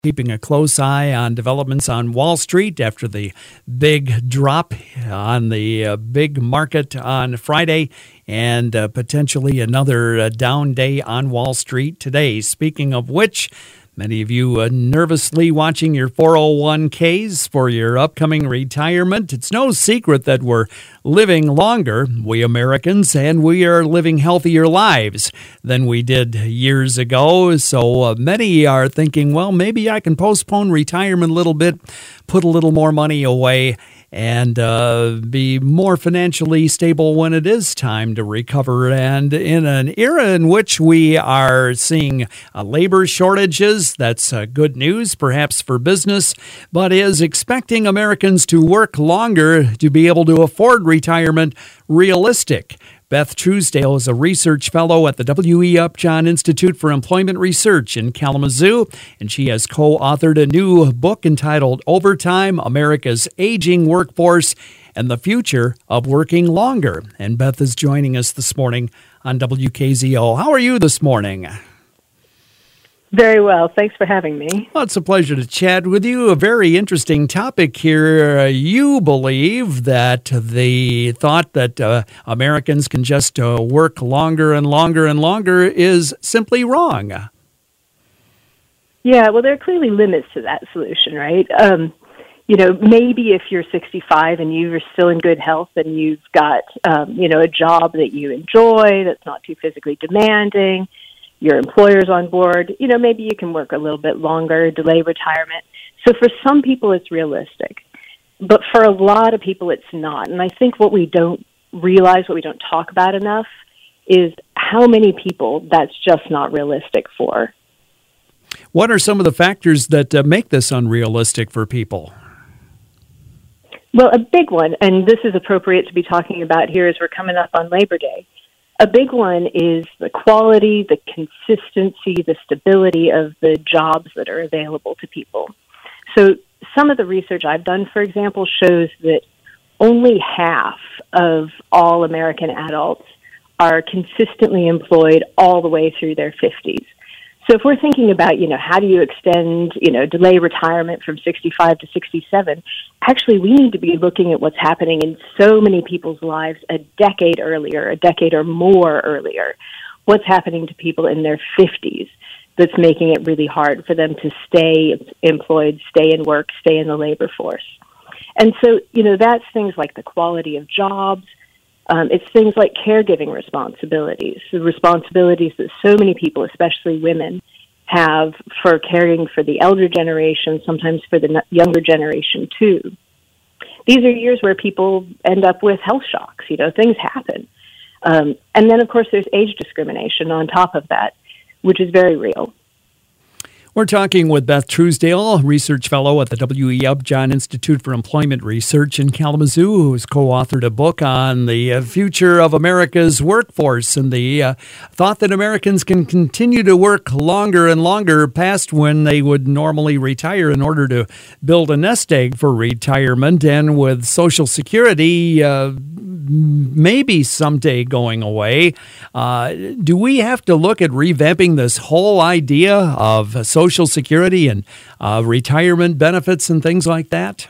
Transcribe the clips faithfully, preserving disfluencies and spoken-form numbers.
Keeping a close eye on developments on Wall Street after the big drop on the uh, big market on Friday and uh, potentially another uh, down day on Wall Street today. Speaking of which, many of you uh, nervously watching your four oh one k's for your upcoming retirement. It's no secret that we're living longer, we Americans, and we are living healthier lives than we did years ago. So uh, many are thinking, well, maybe I can postpone retirement a little bit, put a little more money away, and uh, be more financially stable when it is time to recover. And in an era in which we are seeing uh, labor shortages, that's uh, good news, perhaps for business, but is expecting Americans to work longer to be able to afford retirement realistic? Beth Truesdale is a research fellow at the W E Upjohn Institute for Employment Research in Kalamazoo, and she has co-authored a new book entitled Overtime, America's Aging Workforce and the Future of Working Longer. And Beth is joining us this morning on W K Z O. How are you this morning? Very well. Thanks for having me. Well, it's a pleasure to chat with you. A very interesting topic here. Uh, you believe that the thought that uh, Americans can just uh, work longer and longer and longer is simply wrong. Yeah, well, there are clearly limits to that solution, right? Um, you know, maybe if you're sixty-five and you're still in good health and you've got, um, you know, a job that you enjoy that's not too physically demanding, your employer's on board, you know, maybe you can work a little bit longer, delay retirement. So for some people, it's realistic. But for a lot of people, it's not. And I think what we don't realize, what we don't talk about enough, is how many people that's just not realistic for. What are some of the factors that uh, make this unrealistic for people? Well, a big one, and this is appropriate to be talking about here as we're coming up on Labor Day, a big one is the quality, the consistency, the stability of the jobs that are available to people. So some of the research I've done, for example, shows that only half of all American adults are consistently employed all the way through their fifties. So if we're thinking about, you know, how do you extend, you know, delay retirement from sixty-five to sixty-seven, actually we need to be looking at what's happening in so many people's lives a decade earlier, a decade or more earlier. What's happening to people in their fifties that's making it really hard for them to stay employed, stay in work, stay in the labor force. And so, you know, that's things like the quality of jobs. Um, it's things like caregiving responsibilities, the responsibilities that so many people, especially women, have for caring for the elder generation, sometimes for the younger generation too. These are years where people end up with health shocks, you know, things happen. Um, and then, of course, there's age discrimination on top of that, which is very real. We're talking with Beth Truesdale, research fellow at the W E Upjohn Institute for Employment Research in Kalamazoo, who has co-authored a book on the uh, future of America's workforce and the uh, thought that Americans can continue to work longer and longer past when they would normally retire in order to build a nest egg for retirement. And with Social Security uh, maybe someday going away, uh, do we have to look at revamping this whole idea of Social Social Security and uh, retirement benefits and things like that?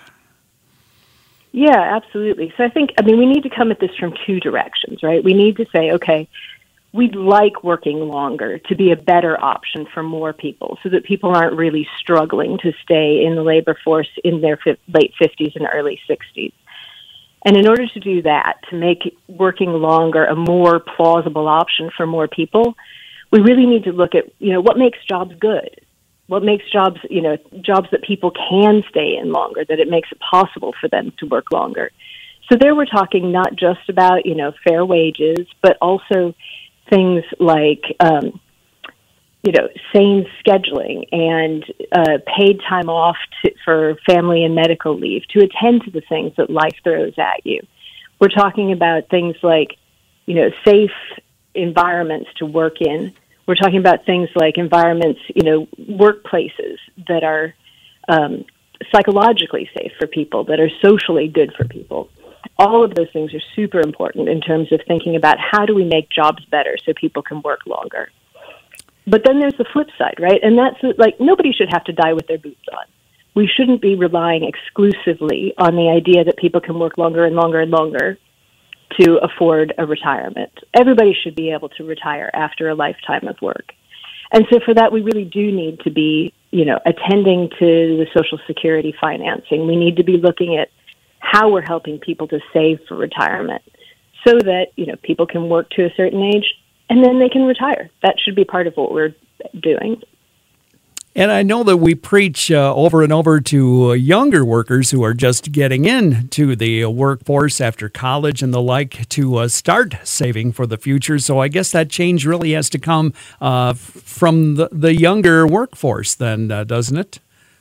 Yeah, absolutely. So I think, I mean, we need to come at this from two directions, right? We need to say, okay, we'd like working longer to be a better option for more people so that people aren't really struggling to stay in the labor force in their fi- late fifties and early sixties. And in order to do that, to make working longer a more plausible option for more people, we really need to look at, you know, what makes jobs good? What makes jobs, you know, jobs that people can stay in longer, that it makes it possible for them to work longer. So there we're talking not just about, you know, fair wages, but also things like, um, you know, sane scheduling and uh, paid time off to, for family and medical leave to attend to the things that life throws at you. We're talking about things like, you know, safe environments to work in. We're talking about things like environments, you know, workplaces that are um, psychologically safe for people, that are socially good for people. All of those things are super important in terms of thinking about how do we make jobs better so people can work longer. But then there's the flip side, right? And that's like nobody should have to die with their boots on. We shouldn't be relying exclusively on the idea that people can work longer and longer and longer to afford a retirement. Everybody should be able to retire after a lifetime of work. And so for that, we really do need to be, you know, attending to the Social Security financing. We need to be looking at how we're helping people to save for retirement so that, you know, people can work to a certain age and then they can retire. That should be part of what we're doing. And I know that we preach uh, over and over to uh, younger workers who are just getting into the uh, workforce after college and the like to uh, start saving for the future. So I guess that change really has to come uh, from the, the younger workforce then, uh, doesn't it?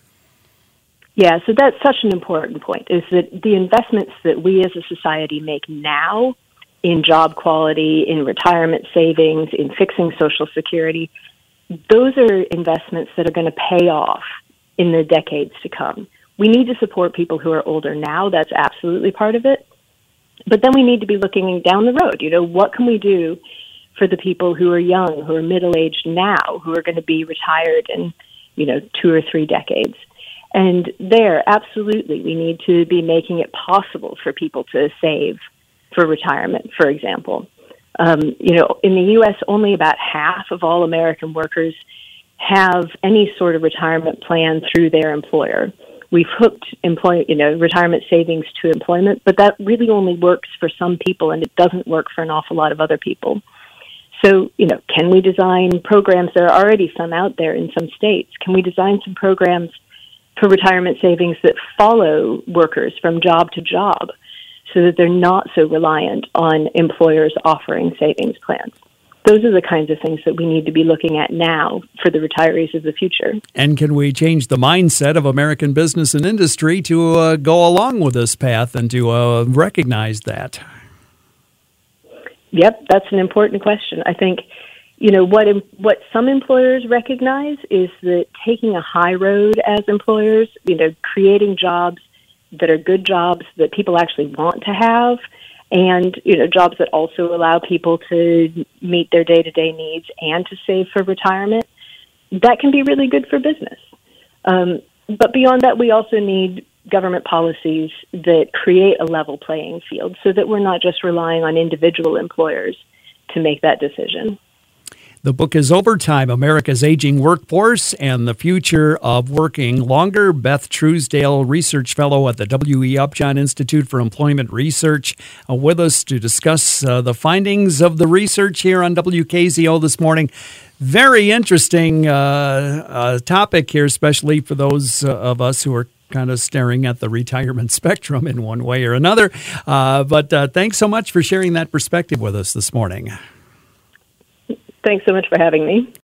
Yeah, so that's such an important point, is that the investments that we as a society make now in job quality, in retirement savings, in fixing Social Security, those are investments that are going to pay off in the decades to come. We need to support people who are older now. That's absolutely part of it. But then we need to be looking down the road. You know, what can we do for the people who are young, who are middle-aged now, who are going to be retired in, you know, two or three decades? And there, absolutely, we need to be making it possible for people to save for retirement, for example. Um, you know, in the U S, only about half of all American workers have any sort of retirement plan through their employer. We've hooked employ, you know, retirement savings to employment, but that really only works for some people, and it doesn't work for an awful lot of other people. So, you know, can we design programs? There are already some out there in some states. Can we design some programs for retirement savings that follow workers from job to job, so that they're not so reliant on employers offering savings plans? Those are the kinds of things that we need to be looking at now for the retirees of the future. And can we change the mindset of American business and industry to uh, go along with this path and to uh, recognize that? Yep, that's an important question. I think, you know, what what some employers recognize is that taking a high road as employers, you know, creating jobs that are good jobs that people actually want to have, and, you know, jobs that also allow people to meet their day-to-day needs and to save for retirement, that can be really good for business. Um, but beyond that, we also need government policies that create a level playing field so that we're not just relying on individual employers to make that decision. The book is Overtime, America's Aging Workforce and the Future of Working Longer. Beth Truesdale, Research Fellow at the W E. Upjohn Institute for Employment Research, uh, with us to discuss uh, the findings of the research here on W K Z O this morning. Very interesting uh, uh, topic here, especially for those uh, of us who are kind of staring at the retirement spectrum in one way or another. Uh, but uh, thanks so much for sharing that perspective with us this morning. Thanks so much for having me.